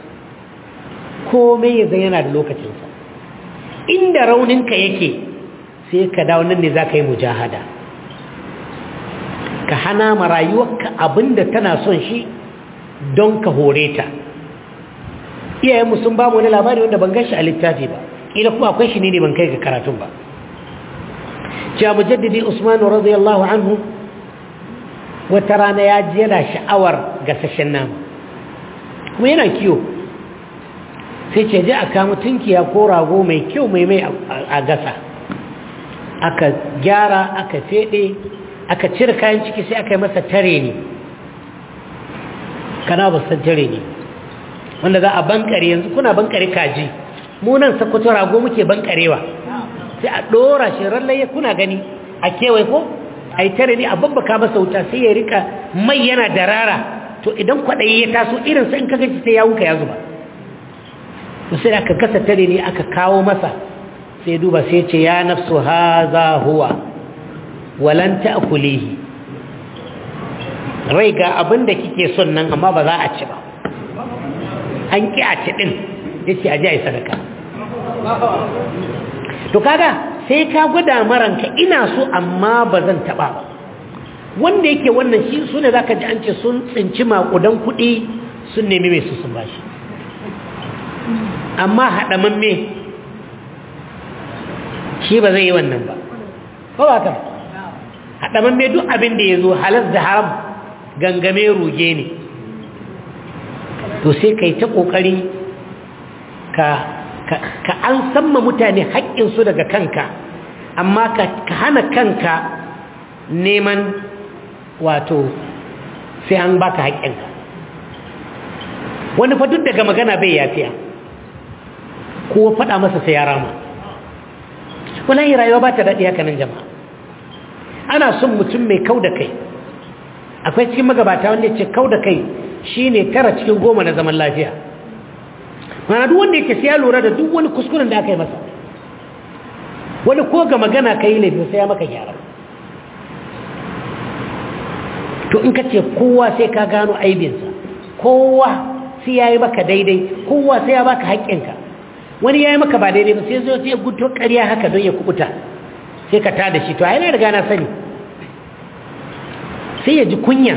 komai ya zai yana da lokacinsa inda rauninka yake sai ka dawo nan ne za ka yi mujahada ka hana ma rayuwarka abinda tana son shi don ka hore ta. Iyayenmu sun ba mu wani labari wanda ban gashi a littafi ba, ila kuma akwai shi ne ban kai ga karatun ba. Cewa mujaddidi Usman radiyallahu anhu wata rana ya ji yana sha'awar gasashen nama kuma yana kiyo, sai ce je a kama tunkiya ko rago mai kyau mai mai a gasa, aka gyara aka fede aka cire kayan ciki sai aka yi masa tare ne, kana ba san tare ne wanda za a bankare. yanzu kuna bankare kaji, mu nan Sokoto rago muke bankarewa, sai a dora shi rallaye kuna gani a kewaye ko a yi tare ne a babbaka masa wuta sai ya rika mai yana darara. To idan kwaɗayi ya taso irin sai in kaga shi sai ya wuka ya zuba, to sai aka gasa tare ne aka kawo masa, sai duba sai ce ya nafsu haza huwa walan ta'kulihi, rai ga abin da kike son nan amma ba za a ci ba, an ki a ci din, yace aje ai sadaka. To kaga sai ka gwada maranka ina so amma ba zan taba ba. Wanda yake wannan shi sune zaka ji an ce sun tsinci makudan kuɗi sun nemi mai su sun bashi, amma haɗamamme shi ba zai yi wannan ba, ko ba ka haɗamamme duk abin da ya zo halar da haram gangame ruge ne. To sai ka yi ta ƙoƙari ka an samma mutane haƙƙinsu daga kanka, amma ka hana kanka neman wato sai an baka haƙƙinka. Wani fa duk daga magana bai yafiya, ko faɗa masa sai ya rama. Wallahi rayuwa ba ta daɗi haka nan jama'a. Ana son mutum mai kau da kai. Akwai cikin magabata wanda ya ce kau da kai shine tara cikin goma na zaman lafiya. Mana duk wanda yake sai ya lura da duk wani kuskuren da aka yi masa. Wani ko ga magana ka yi laifin sai ya maka gyara. To in ka ce kowa sai ka gano aibinsa, kowa sai ya yi maka daidai, kowa sai ya baka haƙƙinka. Wani ya yi maka ba daidai ba sai zo sai ya guto ƙarya haka don ya kubuta, sai ka tada shi. To a yana riga na sani sai ya ji kunya.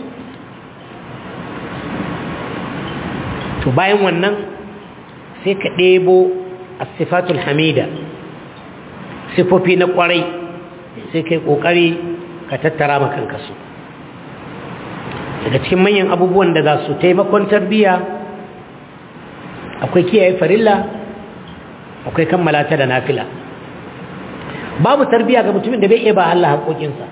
To bayan wannan sai ka ɗebo as-sifatul hamida, sifofi na ƙwarai, sai kai ƙoƙari ka tattara makanka su. Daga cikin manyan abubuwan da za su taimakon tarbiyya akwai kiyaye farilla, akwai kammala ta da nafila. Babu tarbiyya ga mutumin da bai iya ba Allah haƙoƙinsa.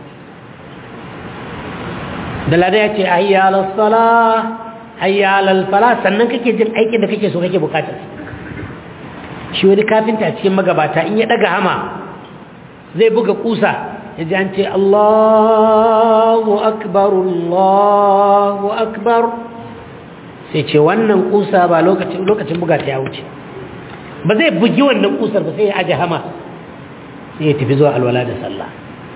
Da lada ya ce hayya alal salah hayya alal falah, sannan kake jin aikin da kake so kake bukatar. Shi wani kafinta a cikin magabata in ya daga hama zai buga kusa, ya ji an ce Allahu akbar Allahu akbar, sai ce wannan kusa ba lokacin lokacin buga ta ya wuce, ba zai bugi wannan kusar ba, sai ya aje hama sai ya tafi zuwa alwala da sallah.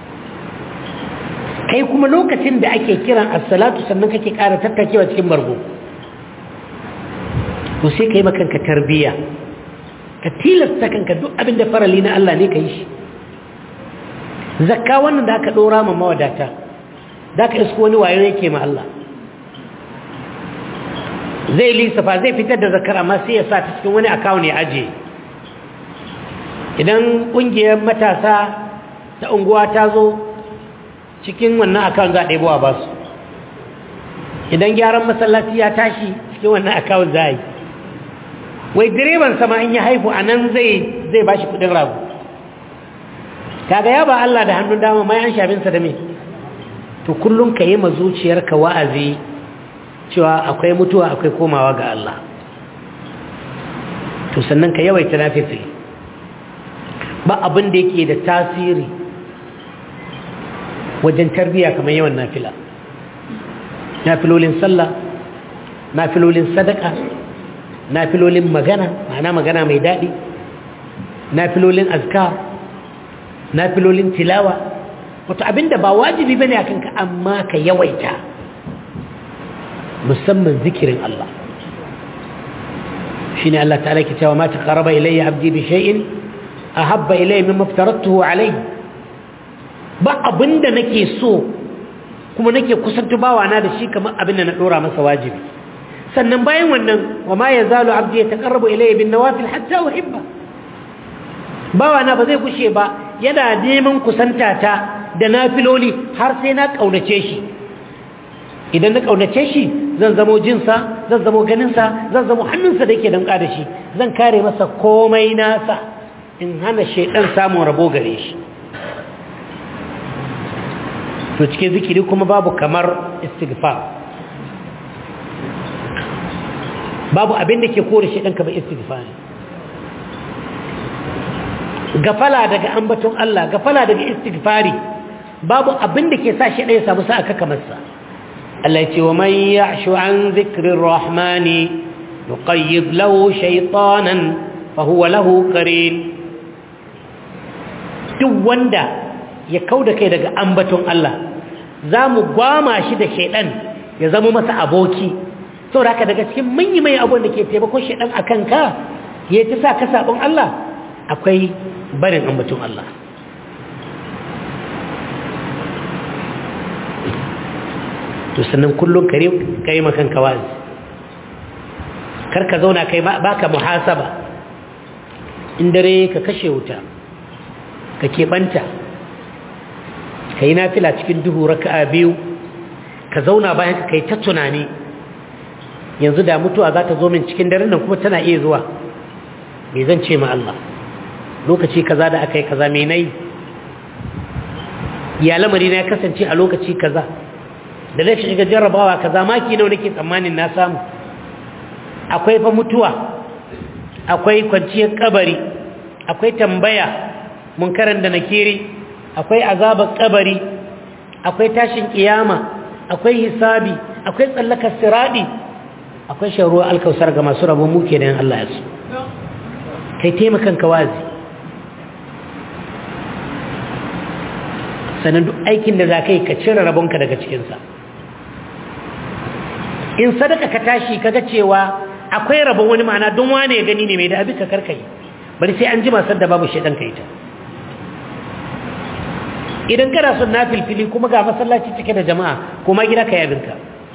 Kai kuma lokacin da ake kiran as-salatu sannan kake ƙara tattakewa cikin bargo, to sai kai makanka tarbiyya, ka tilasta kanka duk abin da farali na Allah ne ka yi shi. Zakka wannan da aka ɗora ma mawadata, da aka isko wani wayo yake ma Allah, zai lissafa zai fitar da zakar amma sai ya sa ta cikin wani akawun ya ajiye. Idan ƙungiyar matasa ta unguwa ta zo, cikin wannan akawun za a ɗebo a basu. Idan gyaran masallaci ya tashi, cikin wannan akawun za a yi. Wai direban sama in ya haifu a nan zai ba shi kudin ragu. Kaga ya ba Allah da hannun dama mai an shabinsa da me? To kullum ka yi ma zuciyarka wa'azi cewa akwai mutuwa akwai komawa ga Allah. To sannan ka yawaita nafifi. Ba abin da yake da tasiri wajen tarbiya kamar yawan nafila. Nafilolin sallah, nafilolin sadaka, nafilolin magana, ma'ana magana mai daɗi, nafilolin azkar, nafilolin tilawa. Wato abinda ba wajibi bane akan ka amma ka yawaita, musamman zikirin Allah. Shine Allah ta'ala ke cewa ma taqarraba ilayya abdi bi shay'in ahabba ilayya mimma aftaratuhu alayhi. Ba abinda nake so kuma nake kusanto bawana da shi kamar abin da na dora masa wajibi sannan bayan wannan wa ma yazalu abdi yataqarrabu ilayya bin nawafil hatta uhibba bawana ba zai kushe ba yana neman kusantata da nafiloli har sai na kaunace shi idan na kaunace shi zan zamo jinsa zan zamo ganinsa zan zamo hannunsa da yake damƙa da shi zan kare masa komai nasa in hana shaidan samun rabo gare shi to cikin zikiri kuma babu kamar istighfar babu abin da ke kore shaidan kamar istighfar gafala daga ambaton Allah gafala daga istighfari babu abin da ke sa shaidan ya samu sa'a kamar sa Allah ya ce wa man ya'shu an dhikrir rahmani nuqayyid lahu shaytanan fa huwa lahu qarin duk wanda ya kauda kai daga ambaton Allah zamu gwama shi da shaydan ya zama masa aboki saboda haka daga cikin manyan mai abun da ke taimakon shaydan akan ka ya ta sa ka sabon Allah akwai barin ambaton Allah to sannan kullum kare kai makan kawazi karka zauna kai baka muhasaba in dare ka kashe wuta ka keɓanta ka yi nafila cikin duhu raka'a biyu ka zauna bayan ka kai ta tunani yanzu da mutuwa za ta zo min cikin daren nan kuma tana iya zuwa me zan ce ma Allah lokaci kaza da aka yi kaza me nayi ya lamari na ya kasance a lokaci kaza da zai shiga jarrabawa kaza maki nawa nake tsammanin na samu akwai fa mutuwa akwai kwanciyar kabari akwai tambaya munkaran da nakiri akwai azabar kabari akwai tashin kiyama akwai hisabi akwai tsallakar siradi akwai sharuwa alkausar ga masu rabon muke da yan Allah ya su kai taimakan kawazi sanan duk aikin da za ka yi ka cire rabonka daga cikinsa in sadaka ka tashi kaga cewa akwai rabon wani ma'ana don wane ya gani ne mai da abin ka karkai bari sai an jima sadda babu shedan ka ita idan kana son nafilfili kuma ga masallaci cike da jama'a kuma gida ka yabinka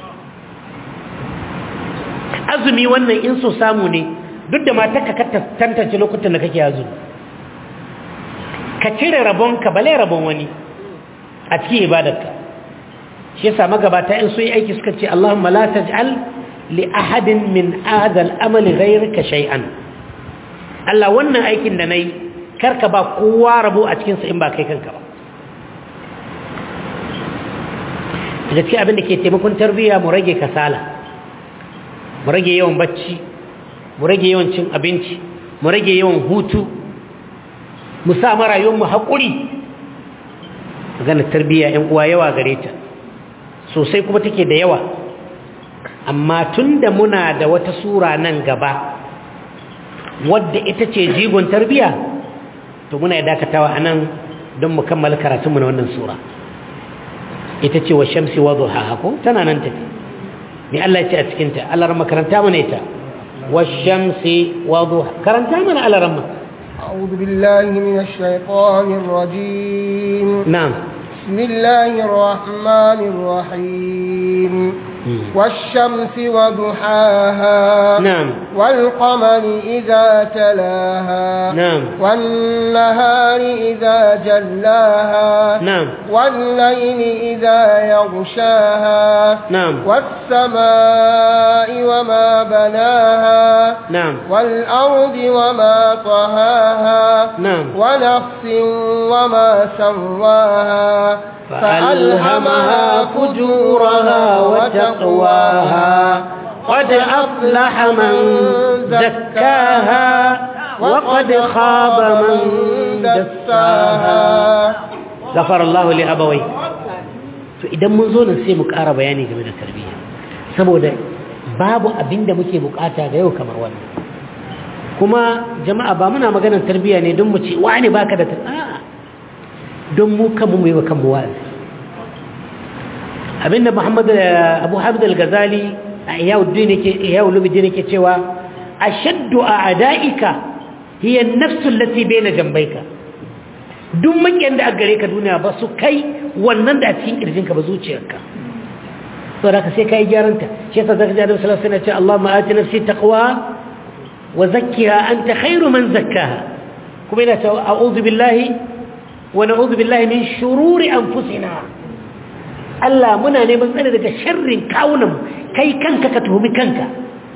azumi wannan in so samu ne duk da matarka ka tantance lokutan da kake azumi ka cire rabonka bale rabon wani a cikin ibadarka shi yasa magabata in sun yi aiki suka ce Allahumma la taj'al li ahadin min hadha al-amali ghayrika shay'an Allah wannan aikin da nayi karka ba kowa rabo a cikin sa in ba kai kanka ba gaskiya abin da ke taimakon tarbiyya mu rage kasala mu rage yawan bacci mu rage yawan cin abinci mu rage yawan hutu mu sa marayuwar mu haƙuri maganar tarbiyya ƴan uwa yawa gare ta sosai kuma take da yawa amma tunda muna da wata sura nan gaba wadda ita ce jigon tarbiyya to muna ya dakatawa anan don mu kammala karatunmu na wannan sura ita ce wa shamsi wa duhaha ko tana nan tafi ni Allah ya ce a cikin ta Allah ran makaranta mana ita wa shamsi wa duha karanta mana Allah ran
a'udhu billahi minash shaitanir rajim
na'am
bismillahir rahmanir rahim والشمس وضحاها
نعم
والقمر إذا تلاها
نعم
والنهار إذا جلاها
نعم
والليل إذا يغشاها
نعم
والسماء وما بناها
نعم
والأرض وما طهاها
نعم
ونفس وما سواها
فألهمها فجورها وتقواها قد أفلح من زكاها وقد خاب من دساها غفر الله لأبوي فإذا mun zo nan sai mu ƙara bayani game da tarbiyya saboda babu abinda muke bukata ga yau kamar wannan kuma jama'a ba muna maganar tarbiyya ne don mu ce wani baka da tarbiyya don mu kanmu mu yi wa kanmu wa'azi abinda Muhammad Abu Hamid al-Ghazali a Ihya'uddin yake Ihya'uluddin yake cewa ashaddu a'da'ika hiya an-nafsu allati bayna jambayka duk makiyan da a gare ka duniya ba su kai wannan da a cikin kirjinka ba zuciyarka saboda ka sai kai gyaranta shi yasa zaka ji Annabi sallallahu alaihi wasallam ya ce Allahumma ati nafsi taqwa wa zakkiha anta khairu man zakkaha kuma ina ta a'udhu billahi wa na'udhu billahi min shururi anfusina Allah muna neman tsare daga sharrin kawunan kai kanka ka tuhumi kanka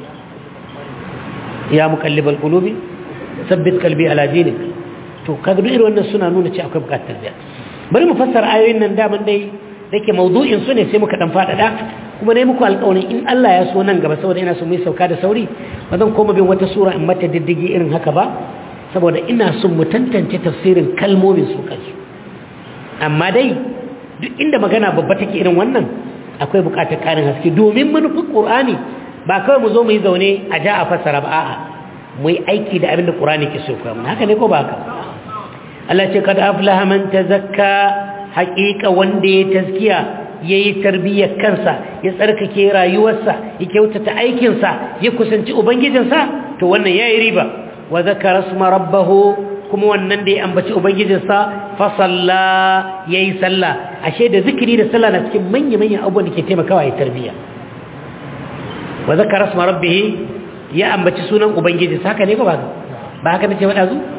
ya muqallibal qulubi sabbit qalbi ala dinik to kaga duk irin wannan suna nuna cewa akwai bukatar da bari mu fassara ayoyin nan daman dai dake mawdu'in su ne sai muka dan fadada kuma ne muku alƙawarin in Allah ya so nan gaba saboda ina so mu yi sauka da sauri ba zan koma bin wata sura in mata diddigi irin haka ba saboda ina son mu tantance tafsirin kalmomin su kansu amma dai duk inda magana babba take irin wannan akwai bukatar karin haske domin manufin Qur'ani ba kawai mu zo mu yi zaune a ja a fassara ba a'a mu yi aiki da abin da Qur'ani ke so kuma haka ne ko ba haka Allah ce kad aflaha man tazakka haqiqa wanda ya tazkiya yayi tarbiyyar kansa ya tsarkake rayuwarsa ya kyautata aikin sa ya kusanci ubangijinsa to wannan yayi riba wa zakara isma rabbahu kuma wannan da ya ambaci ubangijinsa fa salla yayi sallah ashe da zikiri da sallah na cikin manyan manyan abubuwan da ke taimakawa ya tarbiyya wa zakara isma rabbih ya ambaci sunan ubangijinsa haka ne ko ba ba haka nace wada zu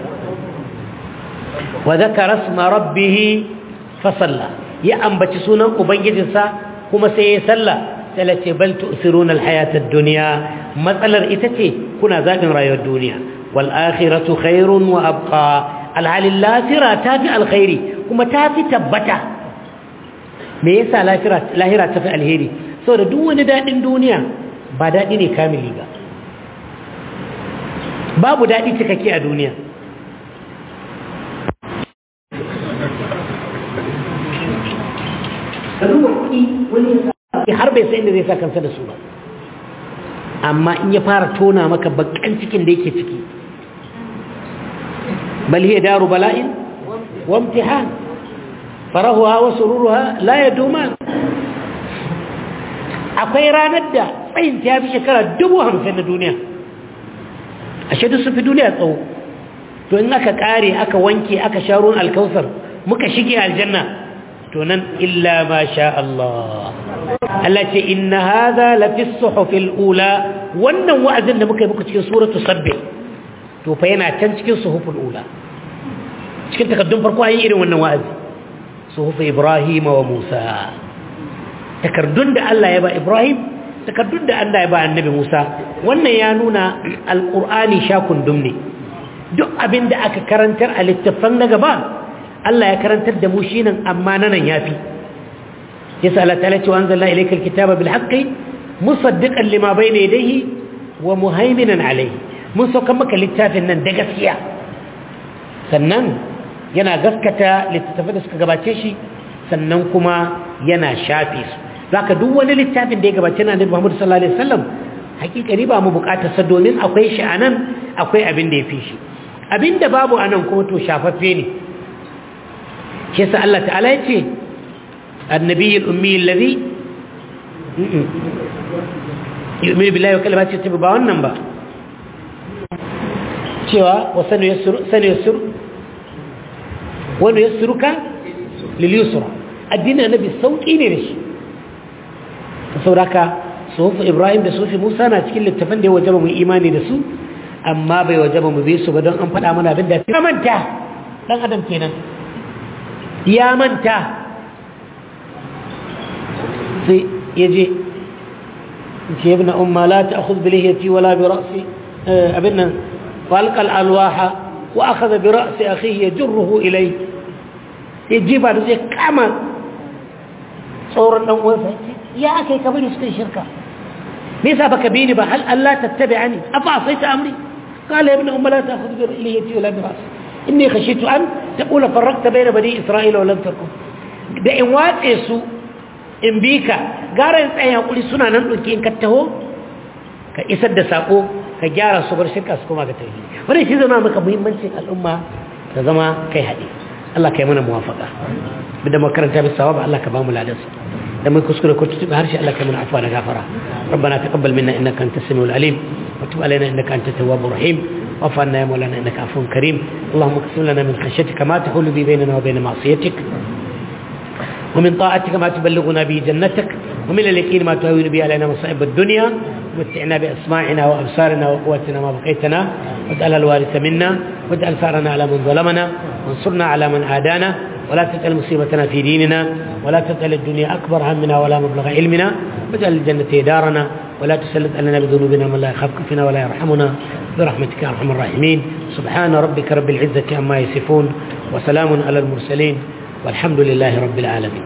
wa zakara isma rabbih fa salla ya ambaci sunan ubangijinsa kuma sai ya salla sai la ce bal tu'siruna al-hayata ad-dunya matsalar ita ce kuna zabin rayuwar duniya wal akhiratu khairun wa abqa al-halil lafira tafi alkhairi kuma tafi tabbata me yasa lafira lahira tafi alheri saboda duk wani dadin duniya ba dadi ne kamili ba babu dadi cikakke a duniya ruwa kuɗi wani har bai sai inda zai sa kansa da su ba amma in ya fara tona maka bakan cikin da yake ciki bal hiya daru bala'in wa imtihan farahuha wa sururuha la yaduman akwai ranar da tsayin ta fi shekara dubu hamsin na duniya ashe duk su fi duniya tsawo to in aka kare aka wanke aka sha ruwan alkausar muka shige aljanna to nan illa ma sha Allah Allah ce inna hadha la fi suhufil ula wannan wa'azin da muka yi muku cikin suratu sabbi to fa yana can cikin suhuful ula cikin takaddun farko ayi irin wannan wa'azi suhuf Ibrahim wa Musa takaddun da Allah ya ba Ibrahim takaddun da Allah ya ba annabi Musa wannan ya nuna alqur'ani shakun dumne duk abinda aka karantar a littafan na gaba Allah ya karantar da mu shi nan amma nan yafi yasa Allah ta'ala ce anzalna ilayka alkitaba bil haqqi musaddiqan lima bayna yadayhi wa muhaiminan alayhi mun sauka maka littafin nan da gaskiya sannan yana gaskata littafin da suka gabace shi sannan kuma yana shafe su zaka duk wani littafin da ya gabace na Annabi Muhammad sallallahu alaihi wasallam hakikani ba mu bukatar sa domin akwai shi anan akwai abin da yafi shi abinda babu anan kuma to shafaffe ne shi yasa Allah ta'ala yace annabi al-ummi alladhi yu'minu billahi wa kalimatihi tabi ba wannan ba cewa wa sanu yassuru sanu yassuru wa yassruka lil yusra addinin annabi sauki ne da shi sauraka sufi Ibrahim da sufi Musa na cikin littafin da ya wajaba mu imani da su amma bai wajaba mu bi su ba don an faɗa mana abin da ya manta dan adam kenan ya manta sai yaje ce ibn umma la ta'khudh bi lihiyati wala bi ra'si abinna falqa al-alwaha wa akhadha bi ra'si akhihi yajruhu ilay yajiba da zai kama tsoron dan uwansa ya akai kabari su kai shirka me yasa baka bi ni ba hal Allah tattabi'ani afa asaita amri qala ibn umma la ta'khudh bi lihiyati wala bi ra'si inni khashitu an taqula farraqta bayna bani isra'ila wa lam takun da in watse su in bika gara in tsaya hakuri suna nan doki in ka taho ka isar da sako ka gyara su bar shirka su kuma ga tauhidi wannan shi zama maka muhimmancin al'umma ta zama kai hadi Allah kai mana muwafaqa bidan makaranta bis sawaba Allah ka ba mu ladan da mun kuskure ko tutuba harshe Allah kai mana afwa da gafara ربنا تقبل منا انك انت السميع العليم وتب علينا انك انت التواب الرحيم واعف عنا يا مولانا انك عفو كريم اللهم اقسم لنا من خشيتك ما تحول به بيننا وبين معصيتك ومن طاعتك ما تبلغنا به جنتك ومن اليقين ما تهون به علينا مصائب الدنيا متعنا بأسماعنا وأبصارنا وقوتنا ما بقيتنا واجعلها الوارث منا واجعل ثارنا على من ظلمنا وانصرنا على من عادانا ولا تجعل مصيبتنا في ديننا ولا تجعل الدنيا أكبر همنا ولا مبلغ علمنا واجعل الجنة دارنا ولا تسلط علينا بذنوبنا من لا يخافك فينا ولا يرحمنا برحمتك يا أرحم الراحمين. سبحان ربك رب العزة عما يصفون وسلام على المرسلين والحمد لله رب العالمين.